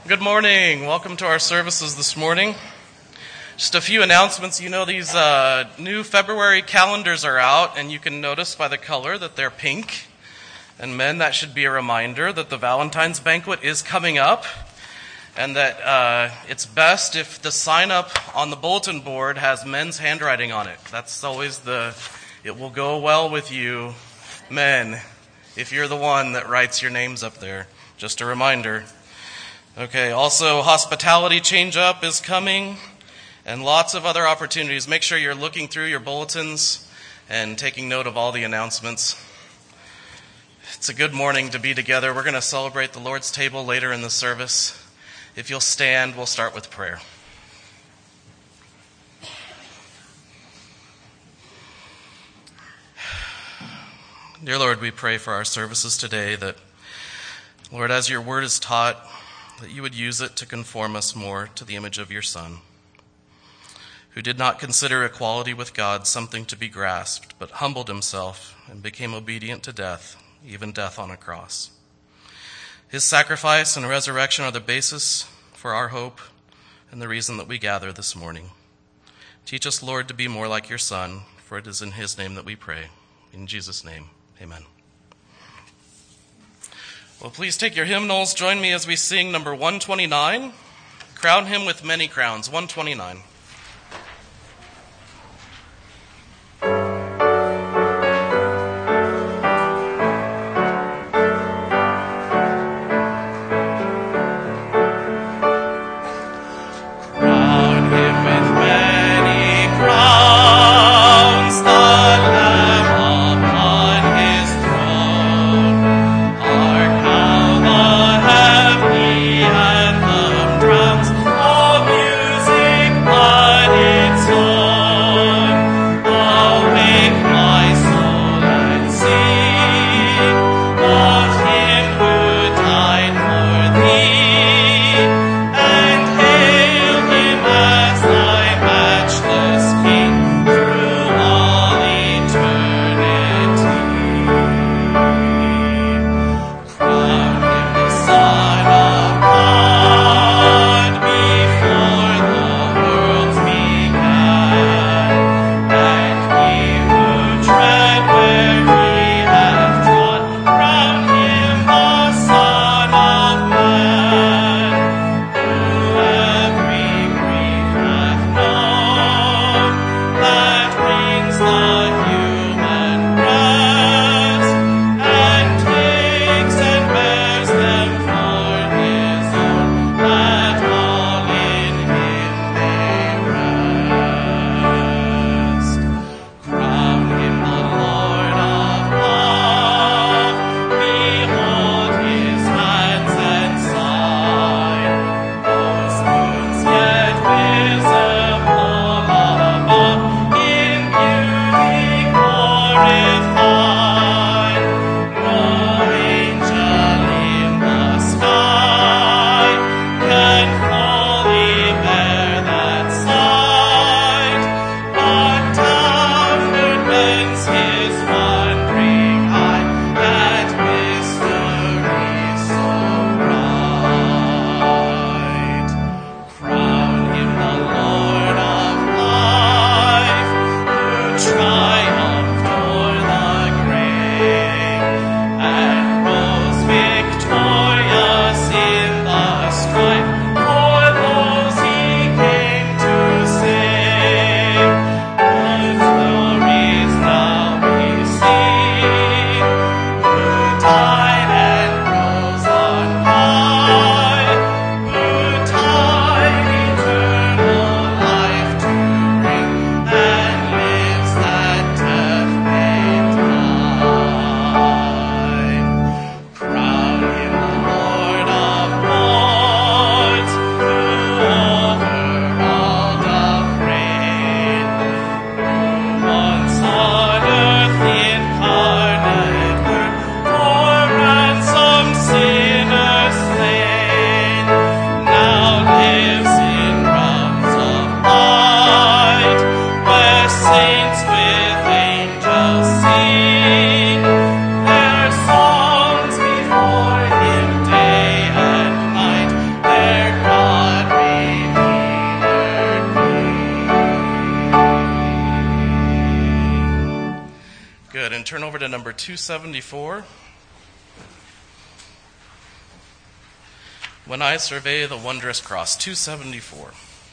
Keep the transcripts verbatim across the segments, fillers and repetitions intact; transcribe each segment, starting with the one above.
Good morning. Welcome to our services this morning. Just a few announcements. You know these uh, new February calendars are out, and you can notice by the color that they're pink. And men, that should be a reminder that the Valentine's banquet is coming up, and that uh, it's best if the sign-up on the bulletin board has men's handwriting on it. That's always the, it will go well with you, men, if you're the one that writes your names up there. Just a reminder. Okay, also hospitality change-up is coming, and lots of other opportunities. Make sure you're looking through your bulletins and taking note of all the announcements. It's a good morning to be together. We're going to celebrate the Lord's table later in the service. If you'll stand, we'll start with prayer. Dear Lord, we pray for our services today that, Lord, as your word is taught, that you would use it to conform us more to the image of your Son, who did not consider equality with God something to be grasped, but humbled himself and became obedient to death, even death on a cross. His sacrifice and resurrection are the basis for our hope and the reason that we gather this morning. Teach us, Lord, to be more like your Son, for it is in his name that we pray. In Jesus' name, amen. Well, please take your hymnals. Join me as we sing number one twenty-nine, Crown Him with Many Crowns, one twenty-nine. Music to number two seventy-four. When I Survey the Wondrous Cross, two seventy-four.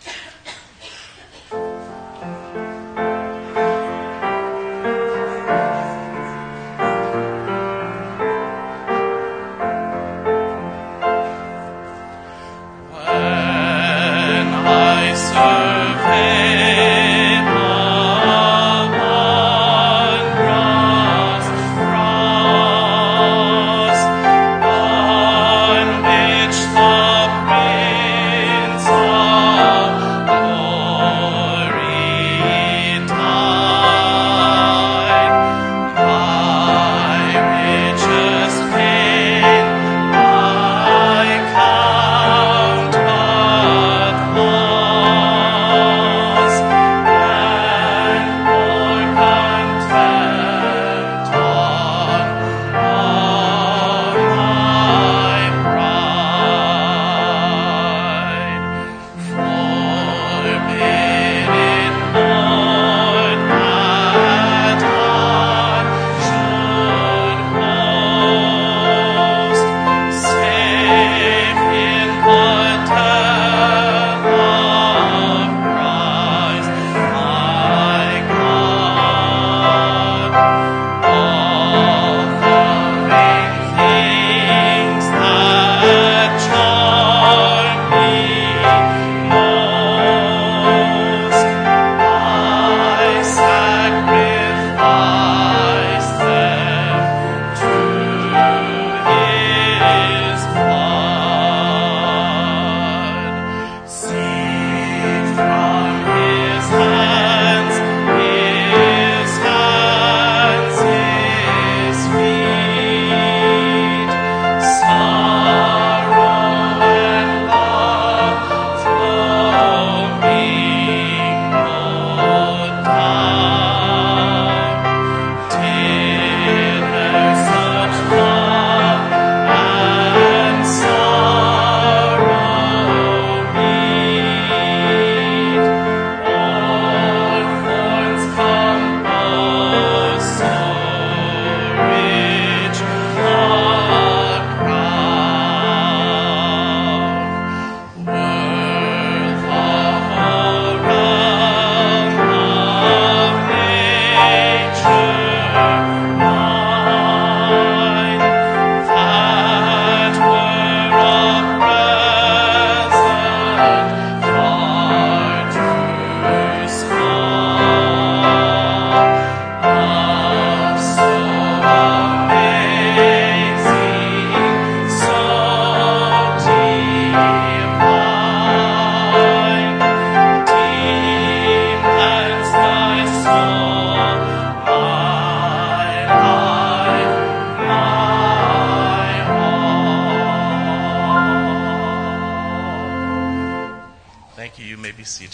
Be seated.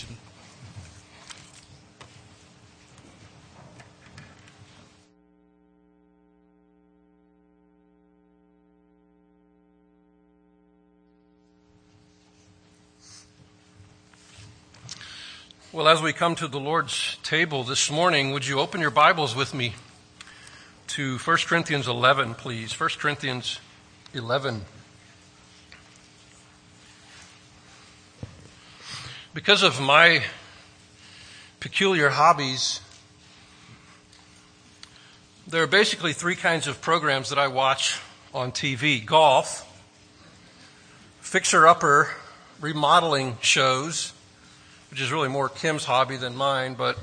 Well, as we come to the Lord's table this morning, would you open your Bibles with me to First Corinthians eleven, please? First Corinthians eleven. Because of my peculiar hobbies, there are basically three kinds of programs that I watch on T V. Golf, fixer-upper remodeling shows, which is really more Kim's hobby than mine, but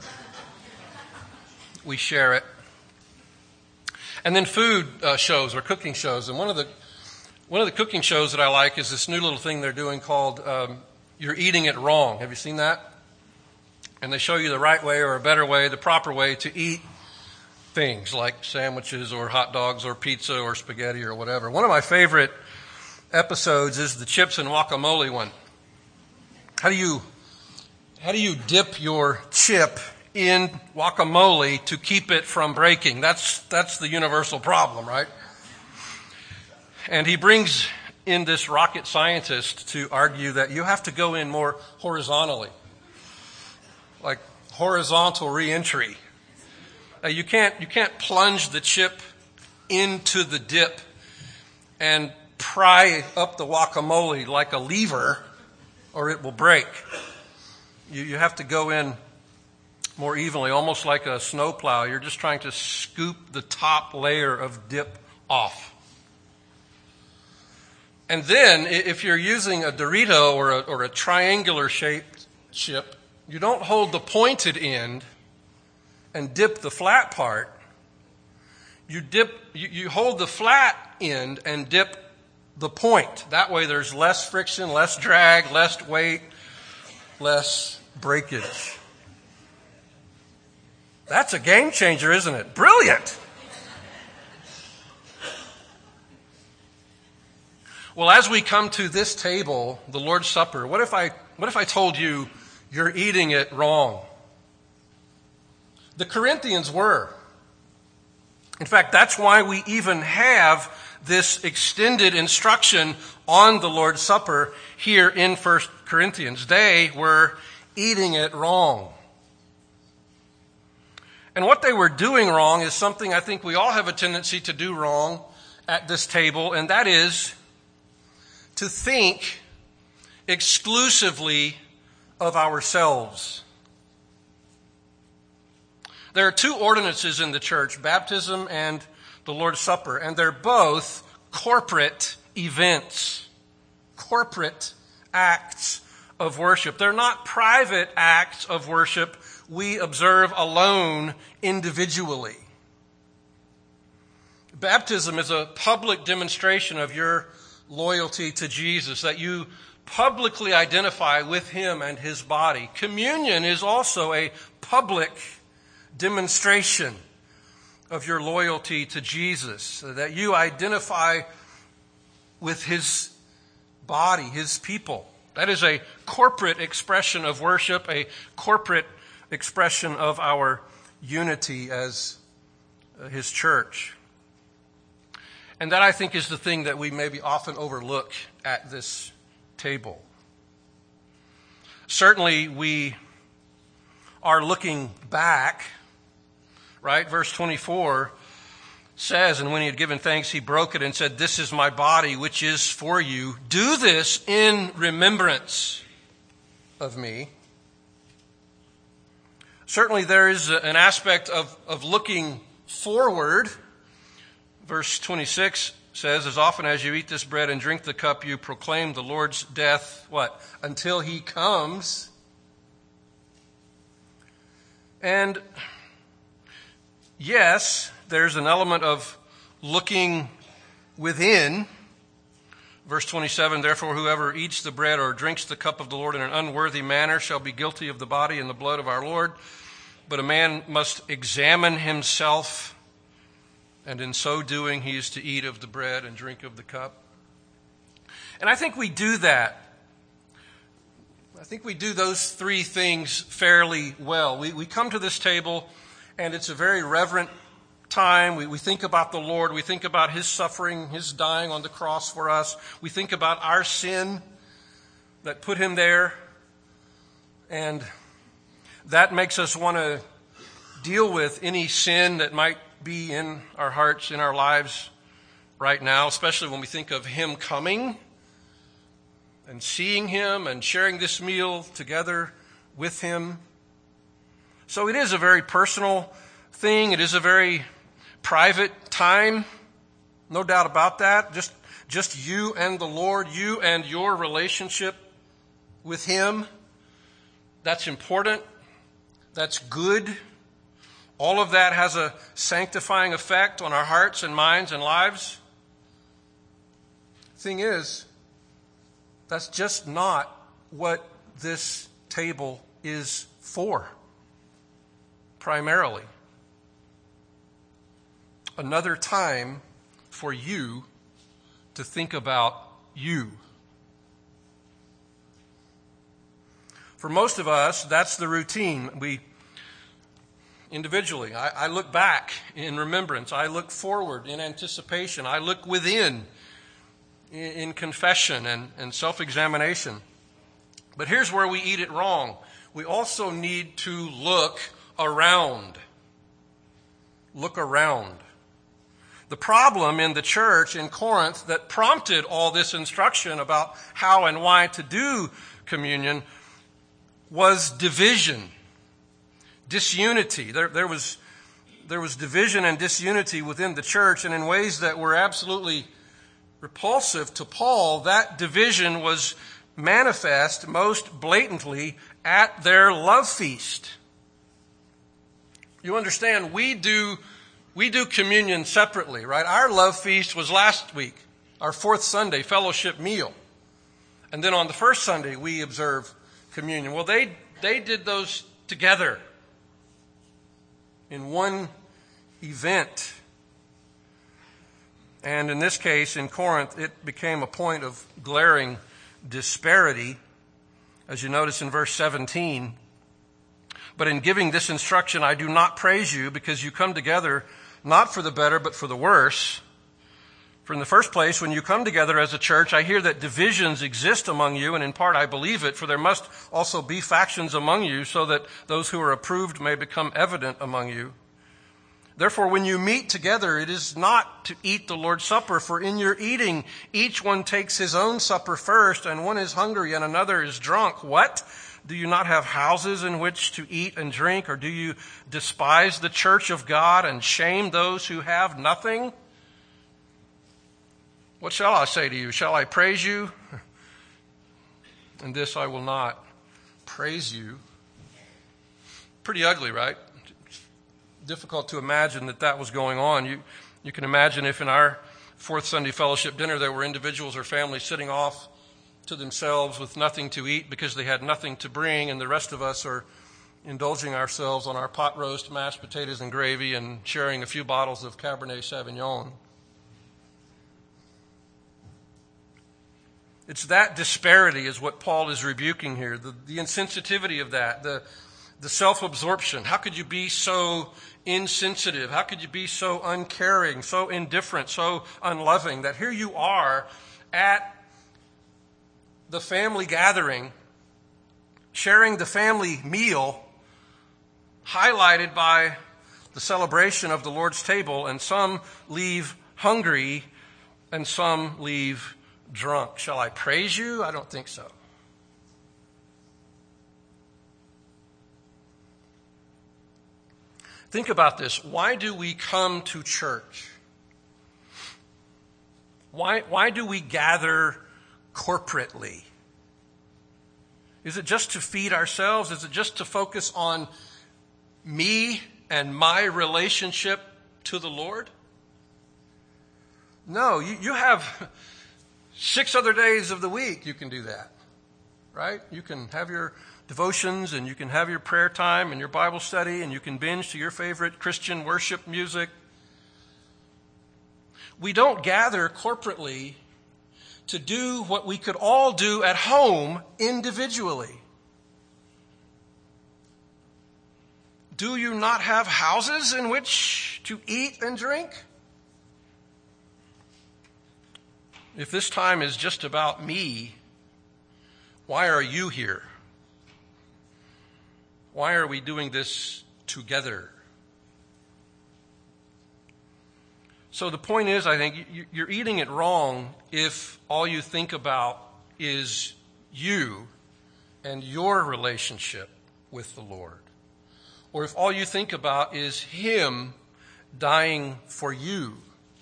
we share it. And then food uh, shows or cooking shows. And one of the one of the cooking shows that I like is this new little thing they're doing called um, You're Eating It Wrong. Have you seen that? And they show you the right way or a better way, the proper way to eat things like sandwiches or hot dogs or pizza or spaghetti or whatever. One of my favorite episodes is the chips and guacamole one. How do you how do you dip your chip in guacamole to keep it from breaking? That's that's the universal problem, right? And he brings in this rocket scientist to argue that you have to go in more horizontally, like horizontal reentry. Uh, you can't, you can't plunge the chip into the dip and pry up the guacamole like a lever, or it will break. You, you have to go in more evenly, almost like a snowplow. You're just trying to scoop the top layer of dip off. And then, if you're using a Dorito or a, or a triangular shaped chip, you don't hold the pointed end and dip the flat part. You dip, you, you hold the flat end and dip the point. That way there's less friction, less drag, less weight, less breakage. That's a game changer, isn't it? Brilliant! Well, as we come to this table, the Lord's Supper, what if I, what if I told you you're eating it wrong? The Corinthians were. In fact, that's why we even have this extended instruction on the Lord's Supper here in First Corinthians. They were eating it wrong. And what they were doing wrong is something I think we all have a tendency to do wrong at this table, and that is to think exclusively of ourselves. There are two ordinances in the church, baptism and the Lord's Supper, and they're both corporate events, corporate acts of worship. They're not private acts of worship we observe alone individually. Baptism is a public demonstration of your loyalty to Jesus, that you publicly identify with him and his body. Communion is also a public demonstration of your loyalty to Jesus, that you identify with his body, his people. That is a corporate expression of worship, a corporate expression of our unity as his church. And that, I think, is the thing that we maybe often overlook at this table. Certainly, we are looking back, right? Verse twenty-four says, and when he had given thanks, he broke it and said, "This is my body, which is for you. Do this in remembrance of me." Certainly, there is an aspect of, of looking forward. Verse twenty-six says, "As often as you eat this bread and drink the cup, you proclaim the Lord's death," what? "Until he comes." And yes, there's an element of looking within. Verse twenty-seven, "Therefore whoever eats the bread or drinks the cup of the Lord in an unworthy manner shall be guilty of the body and the blood of our Lord. But a man must examine himself, and in so doing he is to eat of the bread and drink of the cup." And I think we do that. I think we do those three things fairly well. We, we come to this table, and it's a very reverent time. We, we think about the Lord. We think about his suffering, his dying on the cross for us. We think about our sin that put him there. And that makes us want to deal with any sin that might be in our hearts, in our lives right now, especially when we think of him coming and seeing him and sharing this meal together with him. So it is a very personal thing. It is a very private time. No doubt about that. Just, just you and the Lord, you and your relationship with him. That's important. That's good. All of that has a sanctifying effect on our hearts and minds and lives. Thing is, that's just not what this table is for, primarily. Another time for you to think about you. For most of us, that's the routine. We individually, I, I look back in remembrance. I look forward in anticipation. I look within in, in confession and, and self-examination. But here's where we eat it wrong. We also need to look around. look around. The problem in the church in Corinth that prompted all this instruction about how and why to do communion was division, disunity. There, there was, there was division and disunity within the church, and in ways that were absolutely repulsive to Paul, that division was manifest most blatantly at their love feast. You understand, we do we do communion separately, right? Our love feast was last week, our fourth Sunday fellowship meal. And then on the first Sunday, we observe communion. Well, they, they did those together in one event. And in this case, in Corinth, it became a point of glaring disparity, as you notice in verse seventeen. But in giving this instruction, I do not praise you, because you come together not for the better, but for the worse. For in the first place, when you come together as a church, I hear that divisions exist among you, and in part I believe it, for there must also be factions among you, so that those who are approved may become evident among you. Therefore, when you meet together, it is not to eat the Lord's Supper, for in your eating, each one takes his own supper first, and one is hungry and another is drunk. What? Do you not have houses in which to eat and drink? Or do you despise the church of God and shame those who have nothing? What shall I say to you? Shall I praise you? And this I will not praise you. Pretty ugly, right? It's difficult to imagine that that was going on. You, you can imagine if in our fourth Sunday fellowship dinner there were individuals or families sitting off to themselves with nothing to eat because they had nothing to bring, and the rest of us are indulging ourselves on our pot roast, mashed potatoes and gravy, and sharing a few bottles of Cabernet Sauvignon. It's that disparity is what Paul is rebuking here, the, the insensitivity of that, the, the self-absorption. How could you be so insensitive? How could you be so uncaring, so indifferent, so unloving, that here you are at the family gathering, sharing the family meal, highlighted by the celebration of the Lord's table, and some leave hungry and some leave drunk. Shall I praise you? I don't think so. Think about this. Why do we come to church? Why, why do we gather corporately? Is it just to feed ourselves? Is it just to focus on me and my relationship to the Lord? No, you, you have six other days of the week you can do that, right? You can have your devotions, and you can have your prayer time and your Bible study, and you can binge to your favorite Christian worship music. We don't gather corporately to do what we could all do at home individually. Do you not have houses in which to eat and drink? If this time is just about me, why are you here? Why are we doing this together? So the point is, I think, you're eating it wrong if all you think about is you and your relationship with the Lord. Or if all you think about is Him dying for you.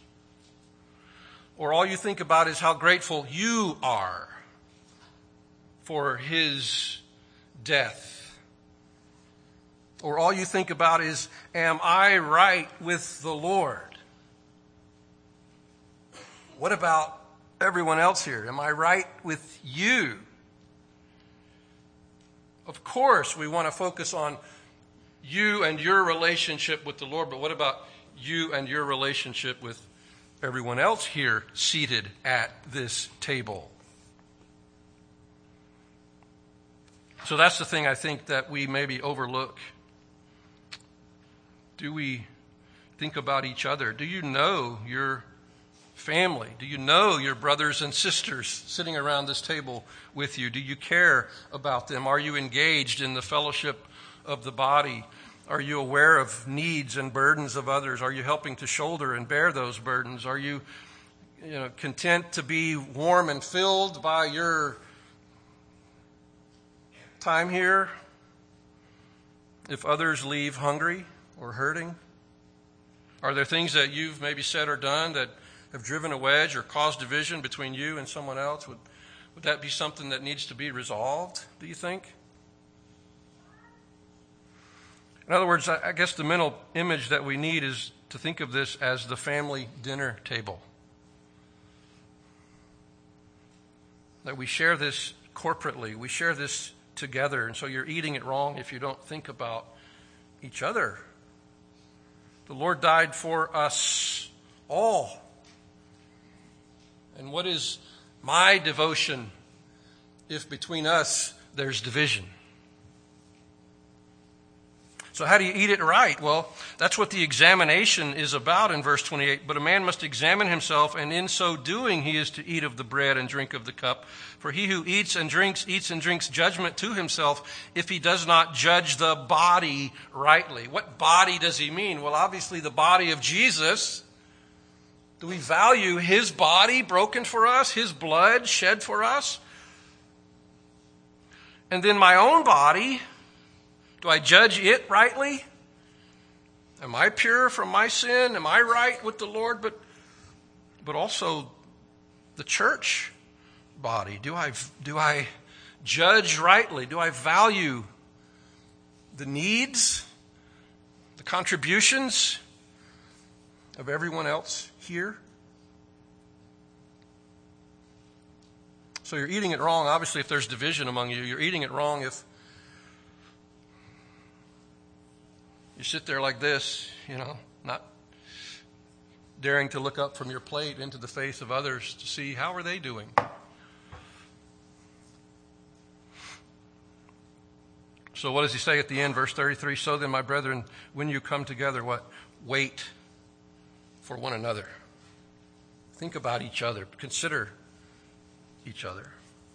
Or all you think about is how grateful you are for His death. Or all you think about is, am I right with the Lord? What about everyone else here? Am I right with you? Of course, we want to focus on you and your relationship with the Lord, but what about you and your relationship with everyone else here seated at this table? So that's the thing I think that we maybe overlook. Do we think about each other? Do you know your family? Do you know your brothers and sisters sitting around this table with you? Do you care about them? Are you engaged in the fellowship of the body Are you aware of needs and burdens of others? Are you helping to shoulder and bear those burdens? Are you, you know, content to be warm and filled by your time here if others leave hungry or hurting? Are there things that you've maybe said or done that have driven a wedge or caused division between you and someone else? Would, would that be something that needs to be resolved, do you think? In other words, I guess the mental image that we need is to think of this as the family dinner table. That we share this corporately. We share this together. And so you're eating it wrong if you don't think about each other. The Lord died for us all. And what is my devotion if between us there's division? So how do you eat it right? Well, that's what the examination is about in verse twenty-eight. But a man must examine himself, and in so doing he is to eat of the bread and drink of the cup. For he who eats and drinks, eats and drinks judgment to himself if he does not judge the body rightly. What body does he mean? Well, obviously the body of Jesus. Do we value his body broken for us, his blood shed for us? And then my own body, do I judge it rightly? Am I pure from my sin? Am I right with the Lord? But, but also the church body. Do I, do I judge rightly? Do I value the needs, the contributions of everyone else here? So you're eating it wrong, obviously, if there's division among you. You're eating it wrong if you sit there like this, you know, not daring to look up from your plate into the face of others to see how are they doing. So what does he say at the end, verse thirty-three? So then, my brethren, when you come together, what? Wait for one another. Think about each other. Consider each other.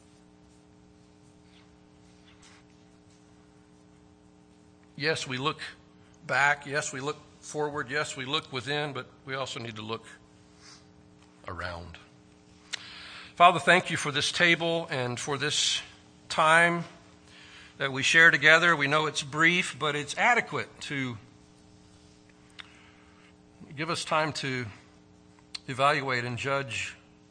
Yes, we look back. Yes, we look forward. Yes, we look within, but we also need to look around. Father, thank you for this table and for this time that we share together. We know it's brief, but it's adequate to give us time to evaluate and judge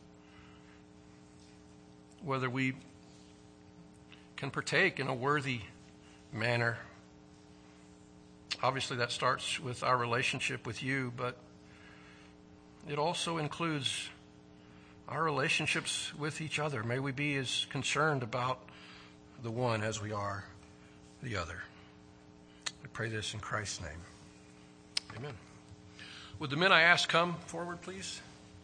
whether we can partake in a worthy manner. Obviously, that starts with our relationship with you, but it also includes our relationships with each other. May we be as concerned about the one as we are the other. I pray this in Christ's name. Amen. Would the men I ask come forward, please?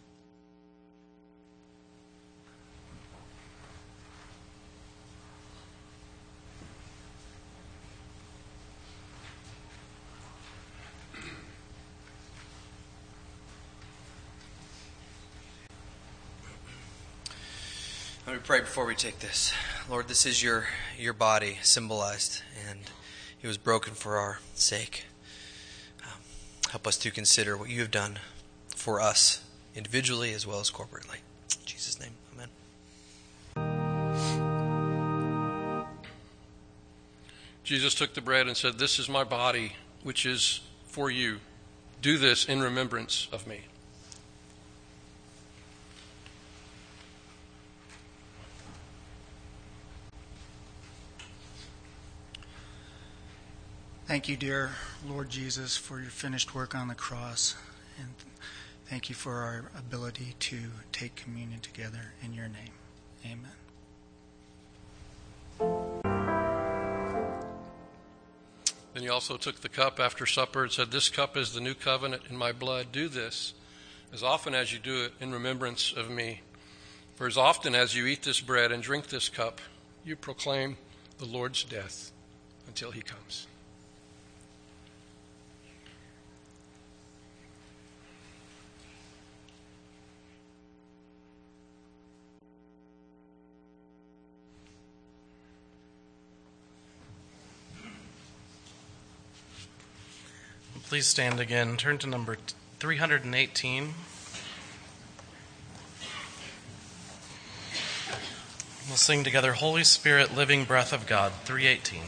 Let me pray before we take this. Lord, this is your, your body symbolized, and it was broken for our sake. Um, help us to consider what you have done for us individually as well as corporately. In Jesus' name, amen. Jesus took the bread and said, "This is my body, which is for you. Do this in remembrance of me." Thank you, dear Lord Jesus, for your finished work on the cross. And thank you for our ability to take communion together in your name. Amen. Then he also took the cup after supper and said, "This cup is the new covenant in my blood. Do this as often as you do it in remembrance of me. For as often as you eat this bread and drink this cup, you proclaim the Lord's death until he comes." Please stand again. Turn to number three hundred eighteen. We'll sing together, Holy Spirit, Living Breath of God, three eighteen.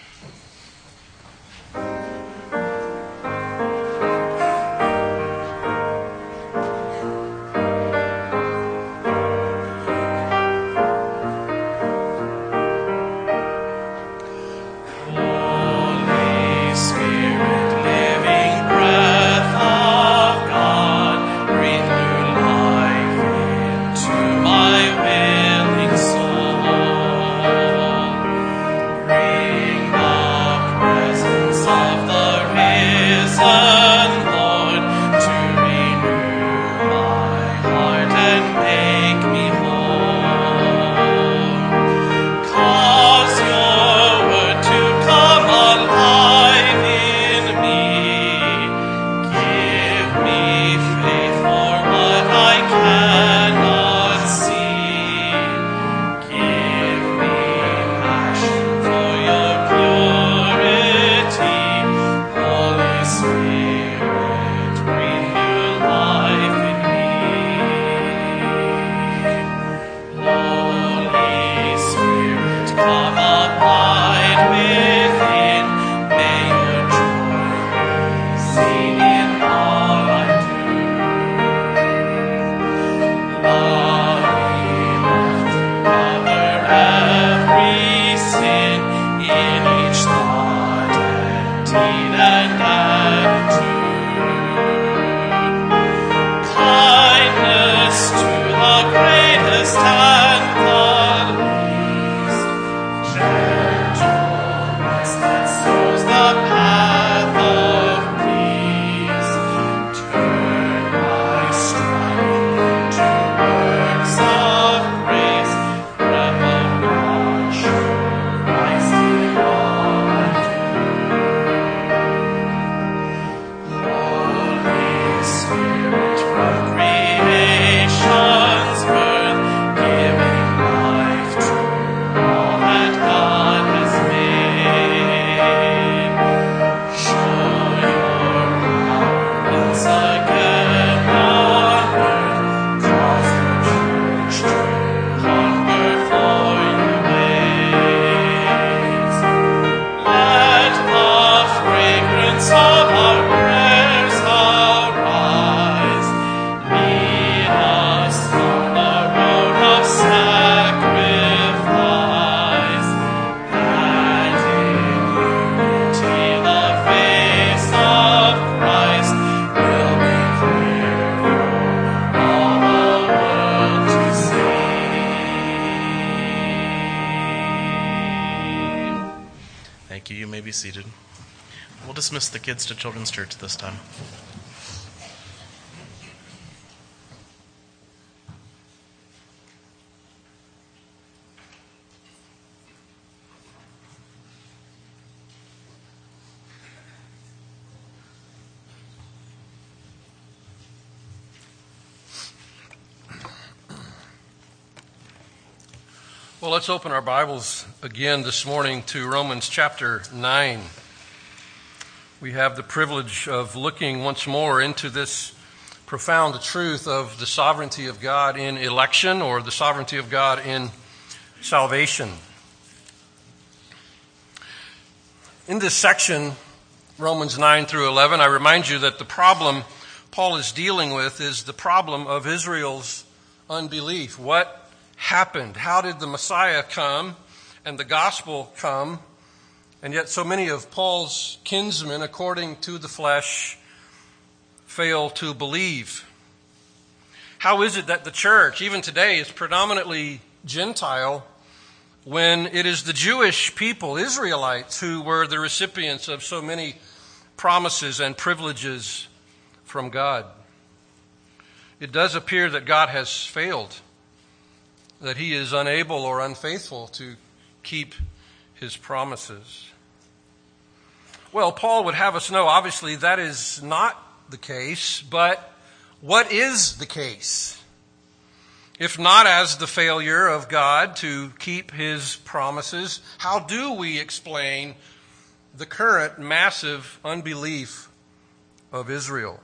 Seated. We'll dismiss the kids to Children's Church this time. Well, let's open our Bibles again this morning to Romans chapter nine. We have the privilege of looking once more into this profound truth of the sovereignty of God in election, or the sovereignty of God in salvation. In this section, Romans nine through eleven, I remind you that the problem Paul is dealing with is the problem of Israel's unbelief. What happened? How did the Messiah come and the gospel come, and yet so many of Paul's kinsmen, according to the flesh, fail to believe? How is it that the church, even today, is predominantly Gentile when it is the Jewish people, Israelites, who were the recipients of so many promises and privileges from God? It does appear that God has failed, that he is unable or unfaithful to keep his promises. Well, Paul would have us know, obviously, that is not the case, but what is the case? If not as the failure of God to keep his promises, how do we explain the current massive unbelief of Israel?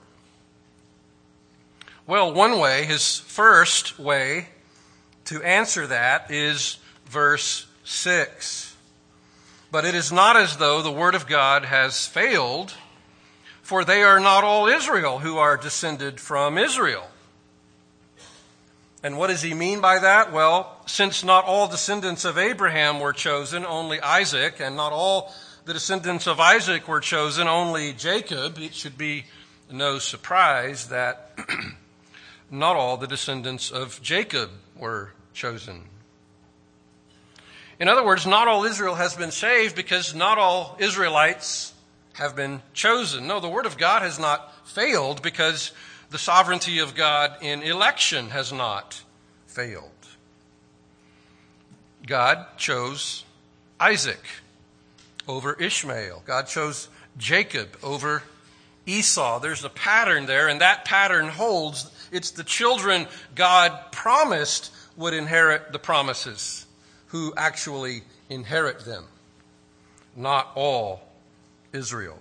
Well, one way, his first way to answer that is verse six. But it is not as though the word of God has failed, for they are not all Israel who are descended from Israel. And what does he mean by that? Well, since not all descendants of Abraham were chosen, only Isaac, and not all the descendants of Isaac were chosen, only Jacob, it should be no surprise that not all the descendants of Jacob were chosen. In other words, not all Israel has been saved because not all Israelites have been chosen. No, the word of God has not failed because the sovereignty of God in election has not failed. God chose Isaac over Ishmael. God chose Jacob over Esau. There's a pattern there, and that pattern holds. It's the children God promised would inherit the promises who actually inherit them, not all Israel.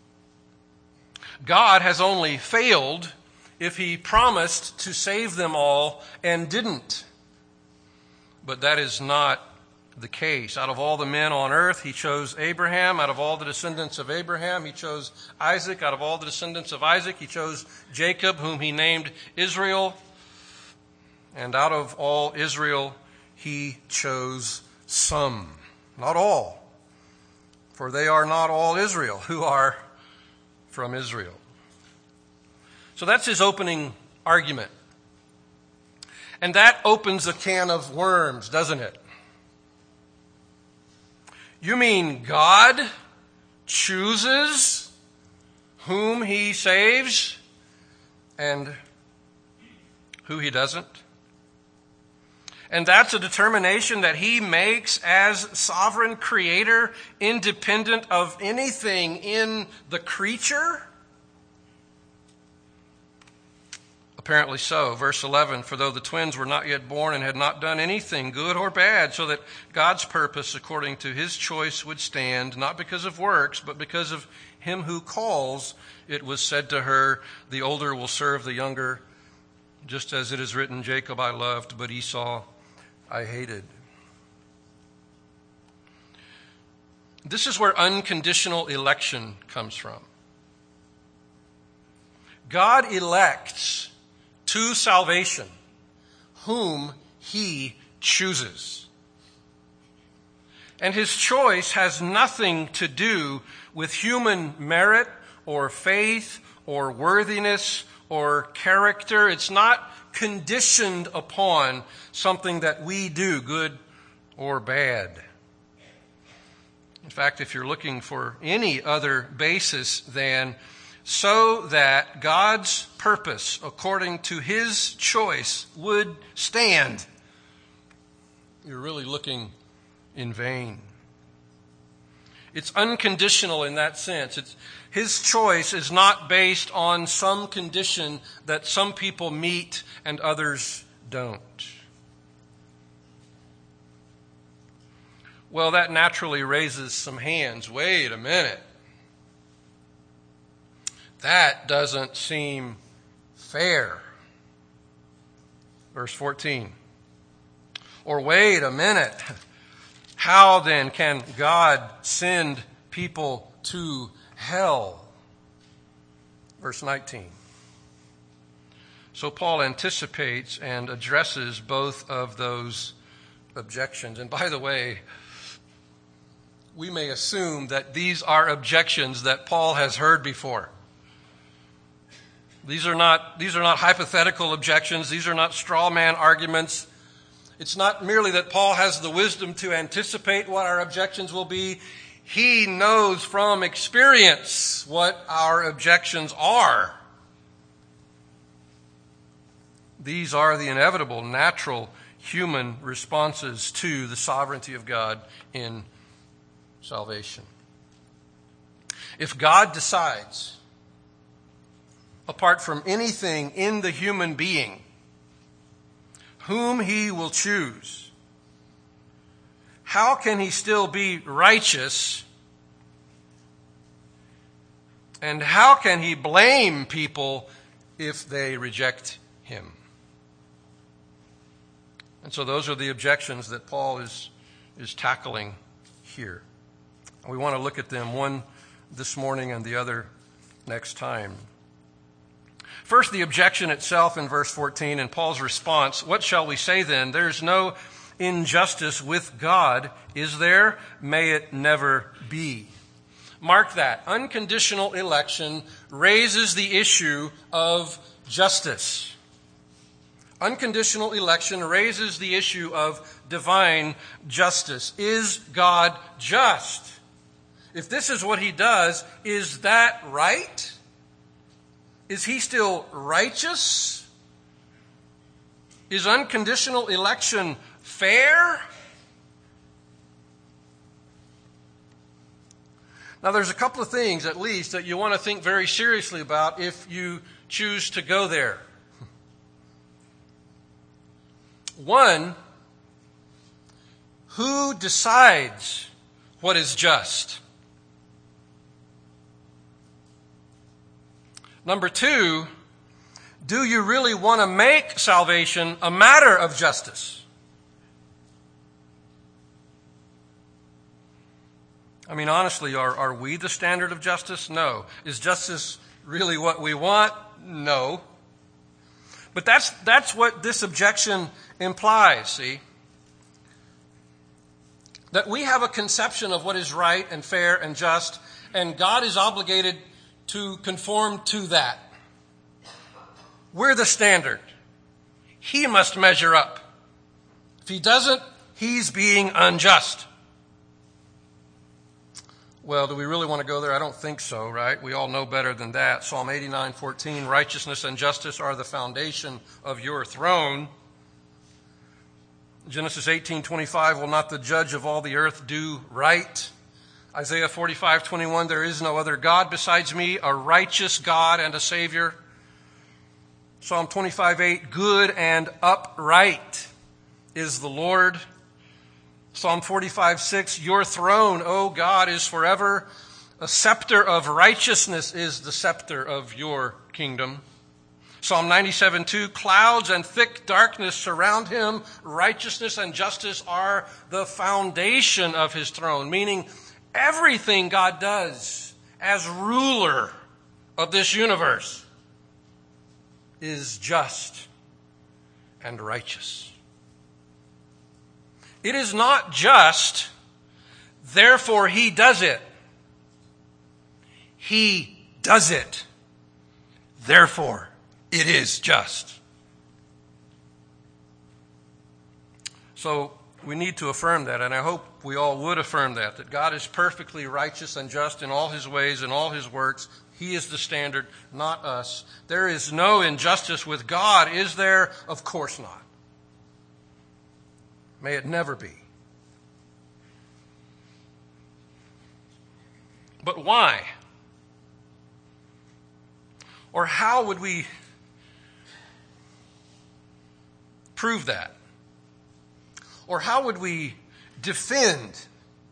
God has only failed if he promised to save them all and didn't. But that is not the case. Out of all the men on earth, he chose Abraham. Out of all the descendants of Abraham, he chose Isaac. Out of all the descendants of Isaac, he chose Jacob, whom he named Israel. And out of all Israel, he chose some, not all. For they are not all Israel who are from Israel. So that's his opening argument. And that opens a can of worms, doesn't it? You mean God chooses whom he saves and who he doesn't? And that's a determination that he makes as sovereign creator, independent of anything in the creature? Apparently so. Verse eleven, for though the twins were not yet born and had not done anything good or bad, so that God's purpose according to his choice would stand, not because of works, but because of him who calls, it was said to her, the older will serve the younger, just as it is written, Jacob I loved, but Esau I hated. This is where unconditional election comes from. God elects to salvation whom he chooses. And his choice has nothing to do with human merit or faith or worthiness or character. It's not conditioned upon something that we do, good or bad. In fact, if you're looking for any other basis than so that God's purpose, according to his choice, would stand, you're really looking in vain. It's unconditional in that sense. It's, his choice is not based on some condition that some people meet and others don't. Well, that naturally raises some hands. Wait a minute. That doesn't seem fair. Verse fourteen. Or wait a minute. How then can God send people to hell? Verse nineteen. So Paul anticipates and addresses both of those objections. And by the way, we may assume that these are objections that Paul has heard before. These are not, these are not hypothetical objections. These are not straw man arguments. It's not merely that Paul has the wisdom to anticipate what our objections will be. He knows from experience what our objections are. These are the inevitable, natural, human responses to the sovereignty of God in salvation. If God decides, apart from anything in the human being, whom he will choose, how can he still be righteous And how can he blame people if they reject him? And so those are the objections that Paul is, is tackling here. We want to look at them, one this morning and the other next time. First, the objection itself in verse fourteen and Paul's response. What shall we say then? There's no injustice with God, is there? May it never be. Mark that. Unconditional election raises the issue of justice. Unconditional election raises the issue of divine justice. Is God just? If this is what he does, is that right? Is he still righteous? Is unconditional election fair? Now, there's a couple of things, at least, that you want to think very seriously about if you choose to go there. One, who decides what is just? Number two, do you really want to make salvation a matter of justice? I mean, honestly, are, are we the standard of justice? No. Is justice really what we want? No. But that's, that's what this objection implies, see? That we have a conception of what is right and fair and just, and God is obligated to conform to that. We're the standard. He must measure up. If he doesn't, he's being unjust. Well, do we really want to go there? I don't think so, right? We all know better than that. Psalm eighty-nine fourteen, righteousness and justice are the foundation of your throne. Genesis eighteen twenty-five, will not the judge of all the earth do right? Isaiah forty-five twenty-one, there is no other God besides me, a righteous God and a Savior. Psalm twenty-five eight, good and upright is the Lord. Psalm forty-five six, your throne, O God, is forever. A scepter of righteousness is the scepter of your kingdom. Psalm ninety-seven two, clouds and thick darkness surround him. Righteousness and justice are the foundation of his throne, meaning everything God does as ruler of this universe is just and righteous. It is not just, therefore he does it. He does it. Therefore, it is just. So we need to affirm that, and I hope we all would affirm that, that God is perfectly righteous and just in all his ways and all his works. He is the standard, not us. There is no injustice with God, is there? Of course not. May it never be. But why? Or how would we prove that? Or how would we defend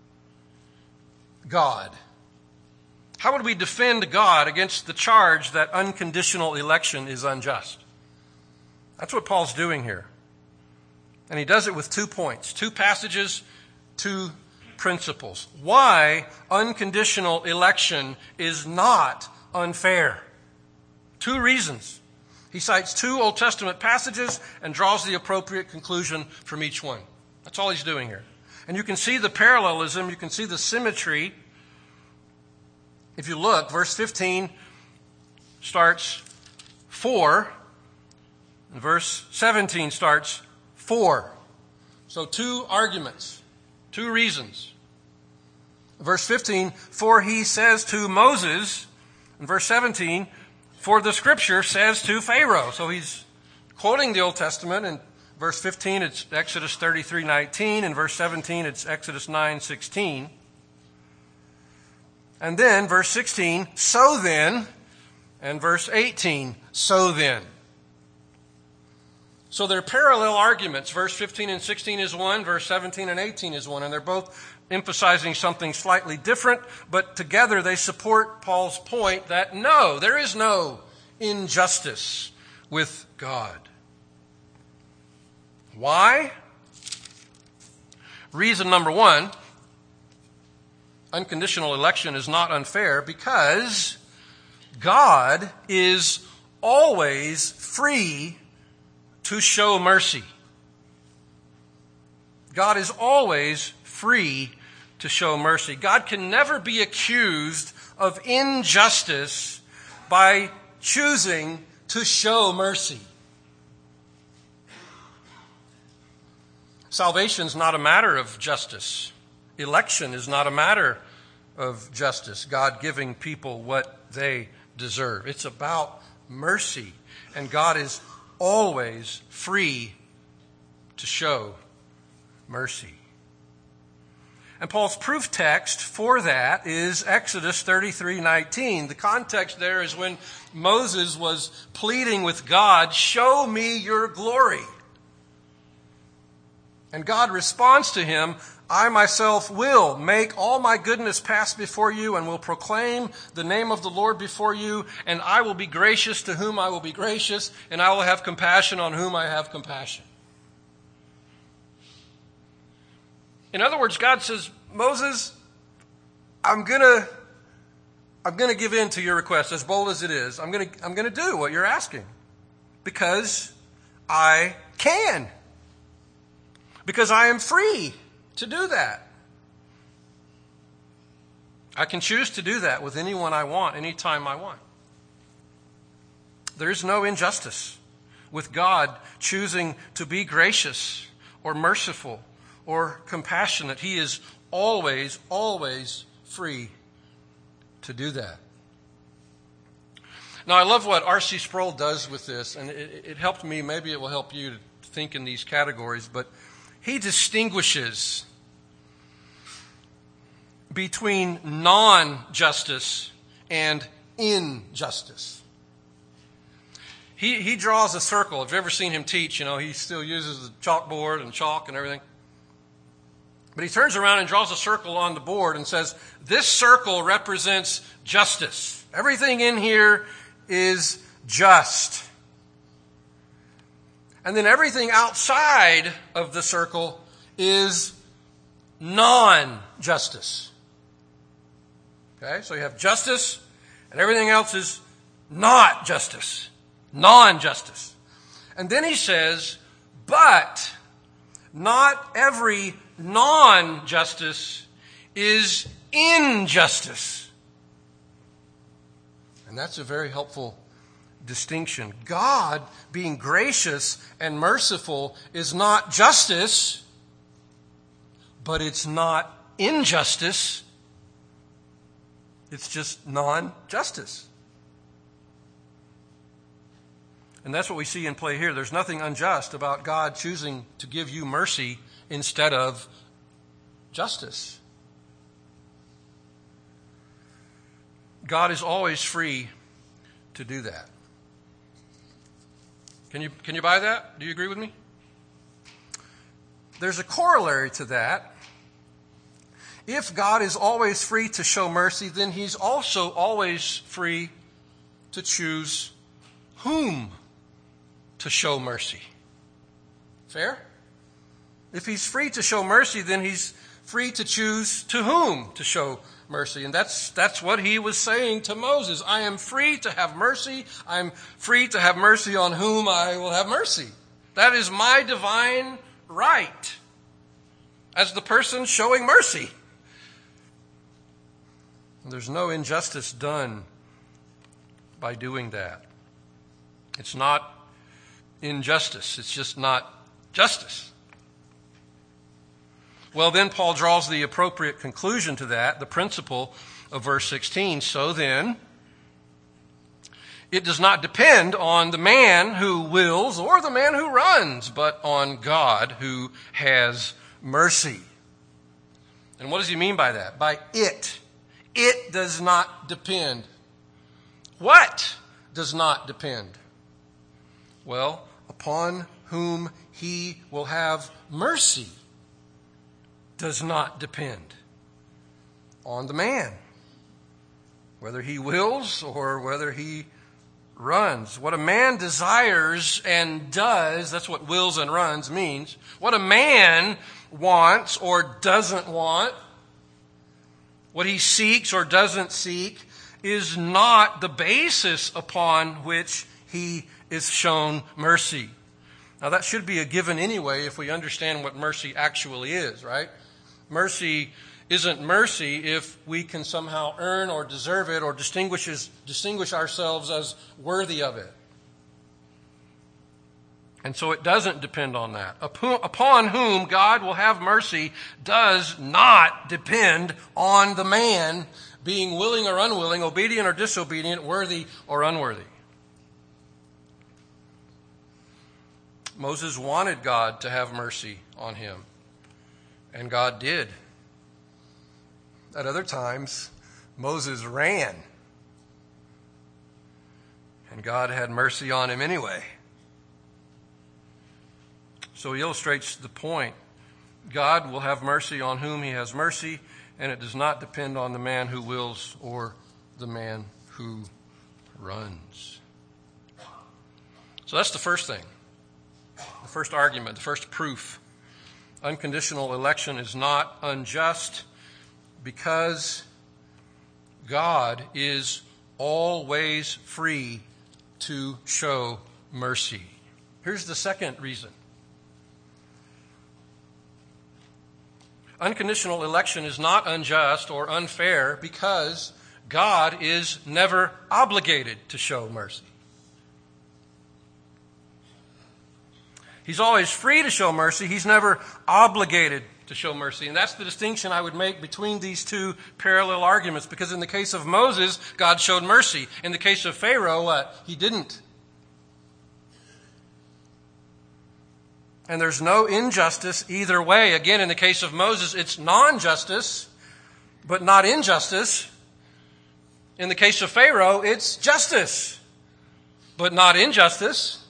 God? How would we defend God against the charge that unconditional election is unjust? That's what Paul's doing here. And he does it with two points, two passages, two principles. Why unconditional election is not unfair. Two reasons. He cites two Old Testament passages and draws the appropriate conclusion from each one. That's all he's doing here. And you can see the parallelism, you can see the symmetry. If you look, verse fifteen starts for, and verse seventeen starts for. So two arguments, two reasons. Verse fifteen, for he says to Moses, and verse seventeen, for the scripture says to Pharaoh. So he's quoting the Old Testament. In verse fifteen, it's Exodus thirty-three nineteen. In verse seventeen, it's Exodus nine sixteen. And then verse sixteen, so then, and verse eighteen, so then. So they're parallel arguments. Verse fifteen and sixteen is one, verse seventeen and eighteen is one, and they're both emphasizing something slightly different, but together they support Paul's point that no, there is no injustice with God. Why? Reason number one, unconditional election is not unfair because God is always free to show mercy. God is always free to show mercy. God can never be accused of injustice by choosing to show mercy. Salvation is not a matter of justice. Election is not a matter of justice. God giving people what they deserve. It's about mercy. And God is always free to show mercy. And Paul's proof text for that is Exodus thirty-three nineteen. The context there is when Moses was pleading with God, "Show me your glory." And God responds to him, "I myself will make all my goodness pass before you and will proclaim the name of the Lord before you, and I will be gracious to whom I will be gracious, and I will have compassion on whom I have compassion." In other words, God says, Moses, I'm gonna, I'm gonna give in to your request, as bold as it is. I'm gonna, I'm gonna do what you're asking because I can, because I am free to do that. I can choose to do that with anyone I want, anytime I want. There is no injustice with God choosing to be gracious or merciful or compassionate. He is always, always free to do that. Now, I love what R C Sproul does with this, and it, it helped me. Maybe it will help you to think in these categories, but he distinguishes between non-justice and injustice. He, he draws a circle. If you've ever seen him teach, you know, he still uses the chalkboard and chalk and everything. But he turns around and draws a circle on the board and says, this circle represents justice. Everything in here is just. And then everything outside of the circle is non-justice. Okay, so you have justice, and everything else is not justice. Non-justice. And then he says, but not every non-justice is injustice. And that's a very helpful distinction. God, being gracious and merciful, is not justice, but it's not injustice. It's just non-justice. And that's what we see in play here. There's nothing unjust about God choosing to give you mercy instead of justice. God is always free to do that. Can you, can you buy that? Do you agree with me? There's a corollary to that. If God is always free to show mercy, then He's also always free to choose whom to show mercy. Fair? If He's free to show mercy, then He's free to choose to whom to show mercy. And that's that's what He was saying to Moses. I am free to have mercy. I'm free to have mercy on whom I will have mercy. That is my divine right as the person showing mercy. And there's no injustice done by doing that. It's not injustice. It's just not justice. Well, then Paul draws the appropriate conclusion to that, the principle of verse sixteen. So then, it does not depend on the man who wills or the man who runs, but on God who has mercy. And what does he mean by that? By it. It does not depend. What does not depend? Well, upon whom he will have mercy does not depend on the man, whether he wills or whether he runs. What a man desires and does, that's what wills and runs means. What a man wants or doesn't want, what he seeks or doesn't seek, is not the basis upon which he is shown mercy. Now that should be a given anyway if we understand what mercy actually is, right? Mercy isn't mercy if we can somehow earn or deserve it or distinguishes, distinguish ourselves as worthy of it. And so it doesn't depend on that. Upon whom God will have mercy does not depend on the man being willing or unwilling, obedient or disobedient, worthy or unworthy. Moses wanted God to have mercy on him, and God did. At other times, Moses ran, and God had mercy on him anyway. So he illustrates the point. God will have mercy on whom he has mercy, and it does not depend on the man who wills or the man who runs. So that's the first thing, the first argument, the first proof. Unconditional election is not unjust because God is always free to show mercy. Here's the second reason. Unconditional election is not unjust or unfair because God is never obligated to show mercy. He's always free to show mercy. He's never obligated to show mercy. And that's the distinction I would make between these two parallel arguments, because in the case of Moses, God showed mercy. In the case of Pharaoh, what? He didn't. And there's no injustice either way. Again, in the case of Moses, it's non-justice, but not injustice. In the case of Pharaoh, it's justice, but not injustice.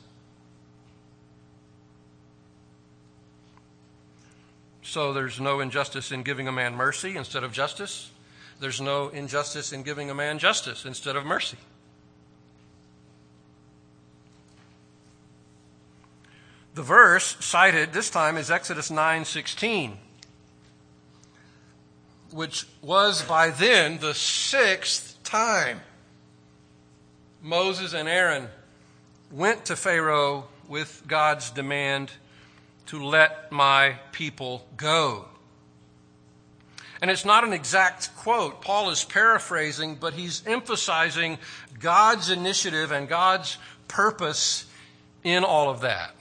So there's no injustice in giving a man mercy instead of justice. There's no injustice in giving a man justice instead of mercy. The verse cited this time is Exodus nine sixteen, which was by then the sixth time Moses and Aaron went to Pharaoh with God's demand to let my people go. And it's not an exact quote. Paul is paraphrasing, but he's emphasizing God's initiative and God's purpose in all of that.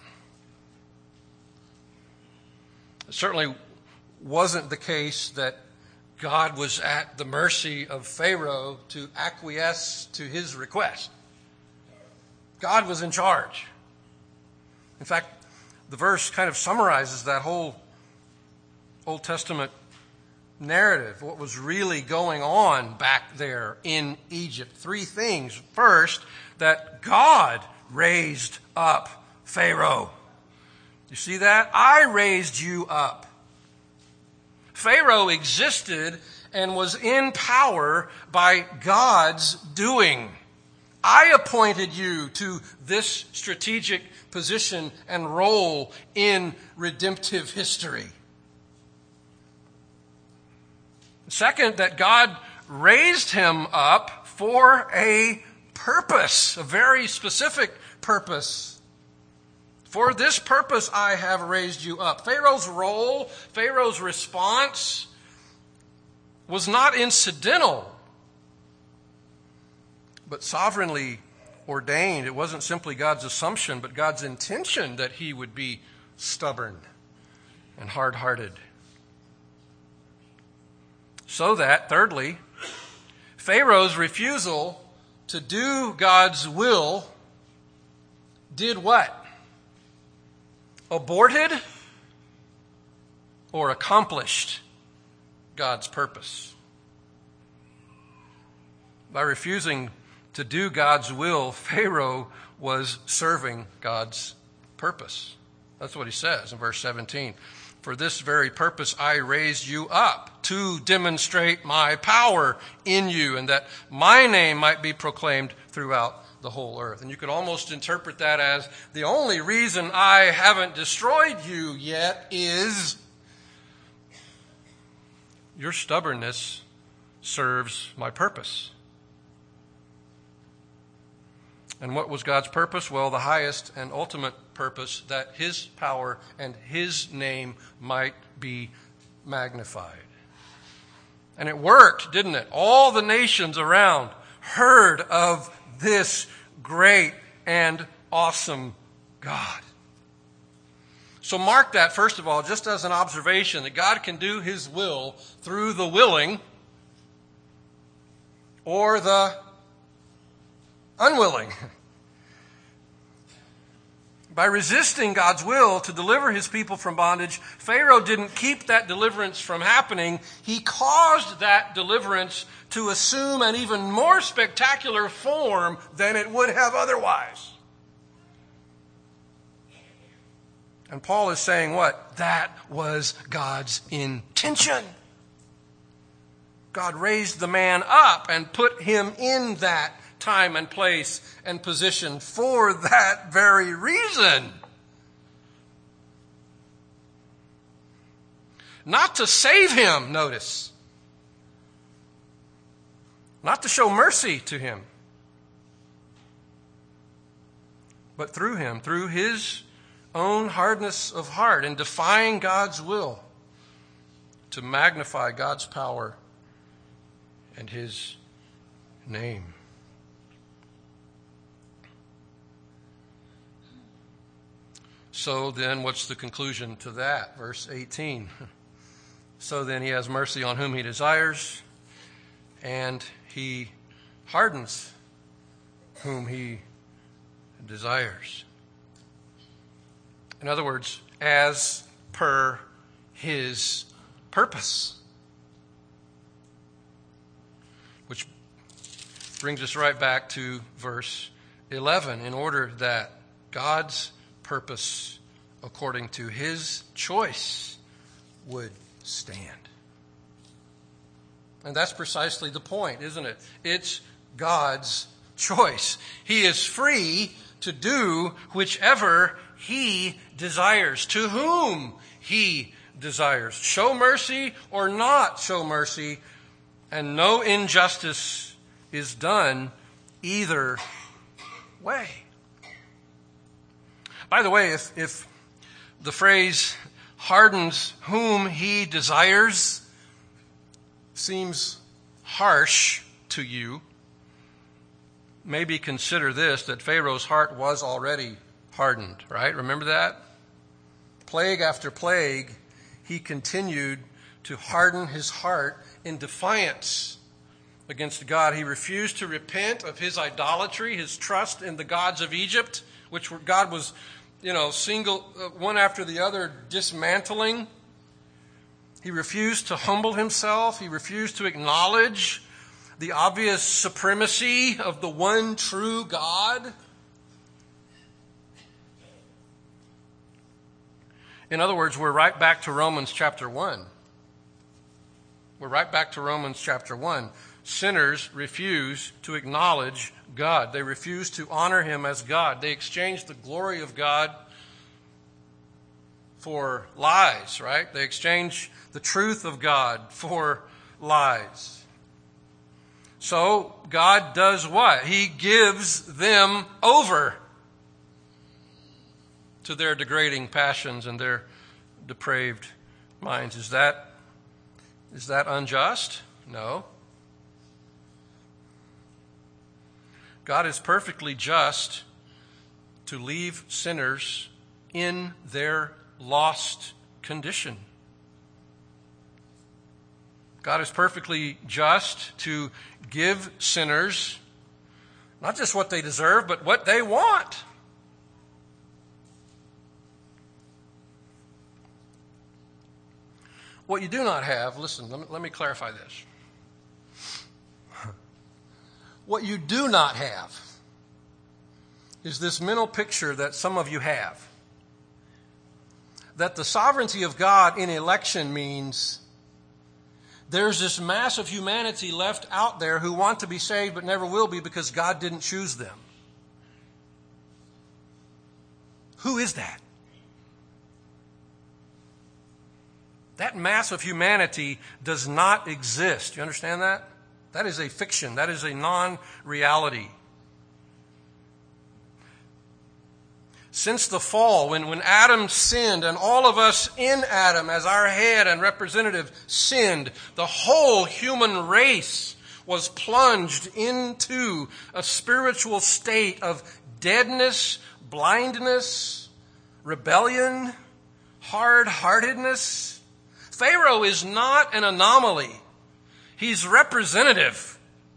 It certainly wasn't the case that God was at the mercy of Pharaoh to acquiesce to his request. God was in charge. In fact, the verse kind of summarizes that whole Old Testament narrative, what was really going on back there in Egypt. Three things. First, that God raised up Pharaoh. You see that? I raised you up. Pharaoh existed and was in power by God's doing. I appointed you to this strategic position and role in redemptive history. Second, that God raised him up for a purpose, a very specific purpose. For this purpose I have raised you up. Pharaoh's role, Pharaoh's response was not incidental, but sovereignly ordained. It wasn't simply God's assumption, but God's intention that he would be stubborn and hard-hearted. So that, thirdly, Pharaoh's refusal to do God's will did what? Aborted or accomplished God's purpose. By refusing to do God's will, Pharaoh was serving God's purpose. That's what he says in verse seventeen. For this very purpose I raised you up, to demonstrate my power in you, and that my name might be proclaimed throughout the whole earth. And you could almost interpret that as, the only reason I haven't destroyed you yet is your stubbornness serves my purpose. And what was God's purpose? Well, the highest and ultimate purpose, that his power and his name might be magnified. And it worked, didn't it? All the nations around heard of this great and awesome God. So mark that, first of all, just as an observation, that God can do his will through the willing or the unwilling. By resisting God's will to deliver his people from bondage, Pharaoh didn't keep that deliverance from happening. He caused that deliverance to assume an even more spectacular form than it would have otherwise. And Paul is saying what? That was God's intention. God raised the man up and put him in that time and place and position for that very reason. Not to save him, notice. Not to show mercy to him. But through him, through his own hardness of heart and defying God's will, to magnify God's power and his name. So then, what's the conclusion to that? Verse eighteen. So then he has mercy on whom he desires, and he hardens whom he desires. In other words, as per his purpose. Which brings us right back to verse eleven. In order that God's purpose, according to his choice, would stand. And that's precisely the point, isn't it? It's God's choice. He is free to do whichever he desires, to whom he desires. Show mercy or not show mercy, and no injustice is done either way. By the way, if, if the phrase hardens whom he desires seems harsh to you, maybe consider this, that Pharaoh's heart was already hardened, right? Remember that? Plague after plague, he continued to harden his heart in defiance against God. He refused to repent of his idolatry, his trust in the gods of Egypt, which God was, you know, single, uh, one after the other, dismantling. He refused to humble himself. He refused to acknowledge the obvious supremacy of the one true God. In other words, we're right back to Romans chapter one. We're right back to Romans chapter one. Sinners refuse to acknowledge God. They refuse to honor him as God. They exchange the glory of God for lies, right? They exchange the truth of God for lies. So God does what? He gives them over to their degrading passions and their depraved minds. Is that, is that unjust? No. God is perfectly just to leave sinners in their lost condition. God is perfectly just to give sinners not just what they deserve, but what they want. What you do not have, listen, let me, let me clarify this. What you do not have is this mental picture that some of you have that the sovereignty of God in election means there's this mass of humanity left out there who want to be saved but never will be because God didn't choose them. Who is that? That mass of humanity does not exist. You understand that? That is a fiction. That is a non-reality. Since the fall, when, when Adam sinned and all of us in Adam as our head and representative sinned, the whole human race was plunged into a spiritual state of deadness, blindness, rebellion, hard-heartedness. Pharaoh is not an anomaly. He's representative.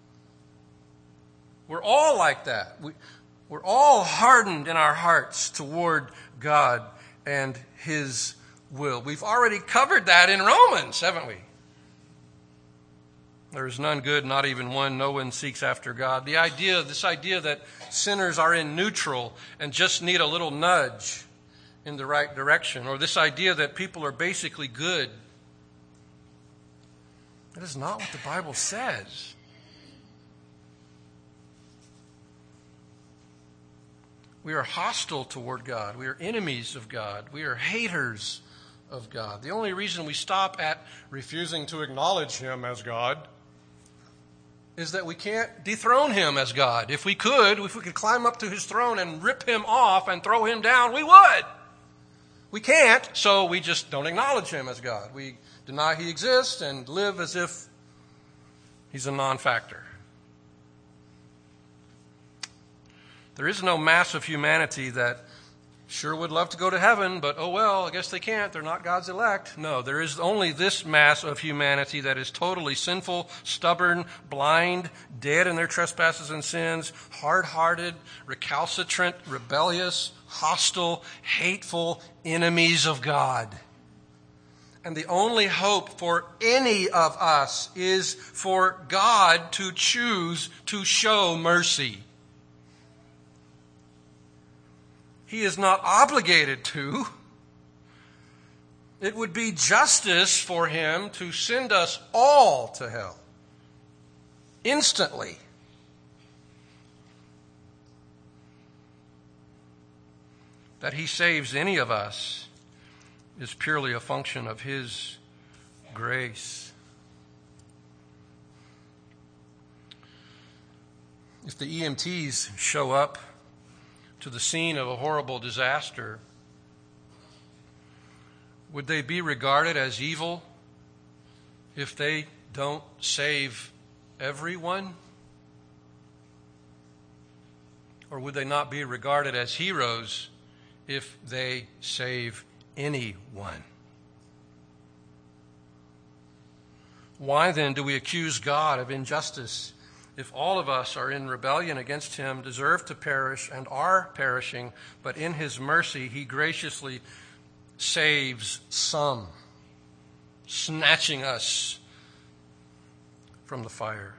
We're all like that. We, we're all hardened in our hearts toward God and His will. We've already covered that in Romans, haven't we? There is none good, not even one. No one seeks after God. The idea, this idea that sinners are in neutral and just need a little nudge in the right direction, or this idea that people are basically good, that is not what the Bible says. We are hostile toward God. We are enemies of God. We are haters of God. The only reason we stop at refusing to acknowledge Him as God is that we can't dethrone Him as God. If we could, if we could climb up to His throne and rip Him off and throw Him down, we would. We can't, so we just don't acknowledge Him as God. We deny He exists and live as if He's a non-factor. There is no mass of humanity that sure would love to go to heaven, but oh well, I guess they can't. They're not God's elect. No, there is only this mass of humanity that is totally sinful, stubborn, blind, dead in their trespasses and sins, hard-hearted, recalcitrant, rebellious, hostile, hateful, enemies of God. And the only hope for any of us is for God to choose to show mercy. He is not obligated to. It would be justice for Him to send us all to hell instantly. That He saves any of us is purely a function of His grace. If the E M Ts show up to the scene of a horrible disaster, would they be regarded as evil if they don't save everyone? Or would they not be regarded as heroes if they save anyone? Why then do we accuse God of injustice if all of us are in rebellion against Him, deserve to perish, and are perishing, but in His mercy He graciously saves some, snatching us from the fire?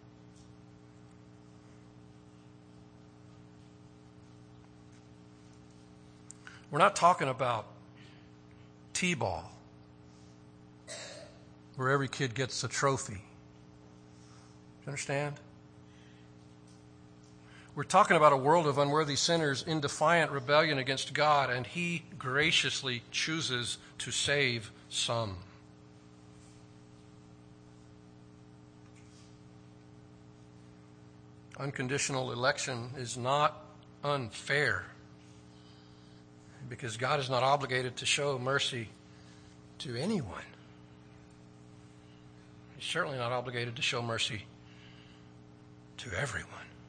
We're not talking about T-ball, where every kid gets a trophy. You understand? We're talking about a world of unworthy sinners in defiant rebellion against God, and He graciously chooses to save some. Unconditional election is not unfair, because God is not obligated to show mercy to anyone. He's certainly not obligated to show mercy to everyone.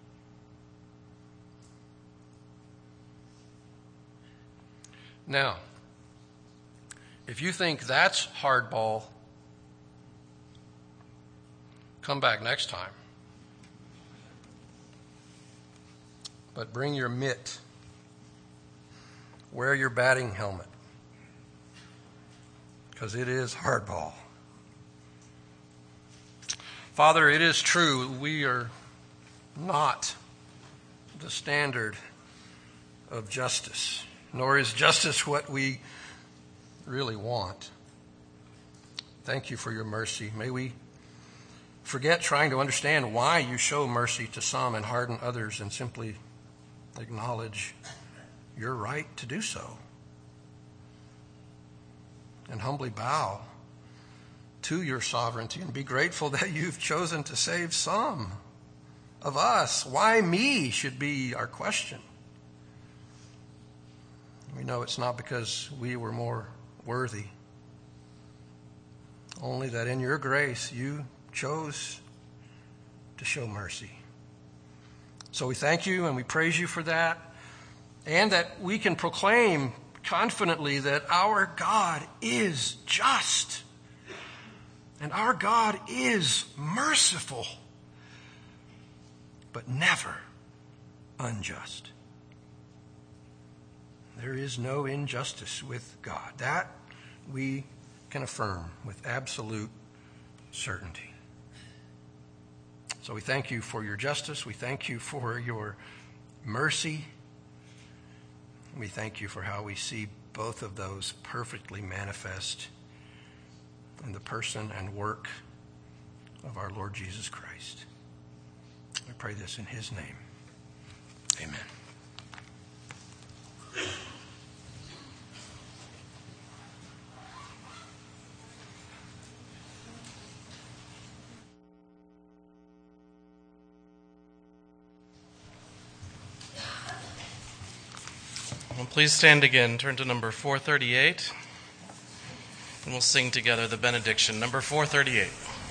Now, if you think that's hardball, come back next time. But bring your mitt. Wear your batting helmet. Because it is hardball. Father, it is true, we are not the standard of justice, nor is justice what we really want. Thank you for your mercy. May we forget trying to understand why you show mercy to some and harden others, and simply acknowledge your right to do so. And humbly bow to your sovereignty and be grateful that you've chosen to save some of us. Why me should be our question. We know it's not because we were more worthy, only that in your grace you chose to show mercy. So we thank you and we praise you for that, and that we can proclaim confidently that our God is just and our God is merciful, but never unjust. There is no injustice with God. That we can affirm with absolute certainty. So we thank you for your justice. We thank you for your mercy. We thank you for how we see both of those perfectly manifest in the person and work of our Lord Jesus Christ. We pray this in his name. Amen. Well, please stand again. Turn to number four thirty-eight, and we'll sing together the benediction. Number four thirty-eight.